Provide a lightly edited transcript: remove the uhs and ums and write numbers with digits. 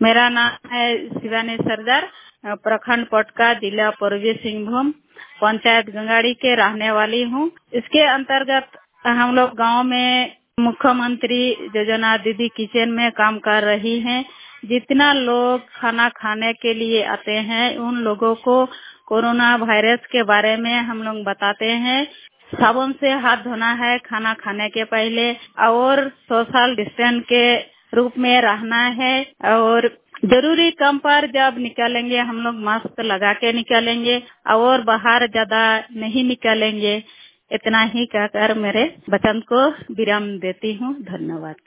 मेरा नाम है शिवानी सरदार, प्रखंड पटका, जिला पूर्वी सिंहभूम, पंचायत गंगाड़ी के रहने वाली हूँ। इसके अंतर्गत हम लोग गांव में मुख्यमंत्री योजना दीदी किचन में काम कर रही हैं। जितना लोग खाना खाने के लिए आते हैं उन लोगों को कोरोना वायरस के बारे में हम लोग बताते हैं। साबुन से हाथ धोना है खाना खाने के पहले, और सोशल डिस्टेंस के रूप में रहना है, और जरूरी काम पर जब निकलेंगे हम लोग मास्क लगा के निकलेंगे और बाहर ज्यादा नहीं निकलेंगे। इतना ही कहकर मेरे वचन को विराम देती हूँ। धन्यवाद।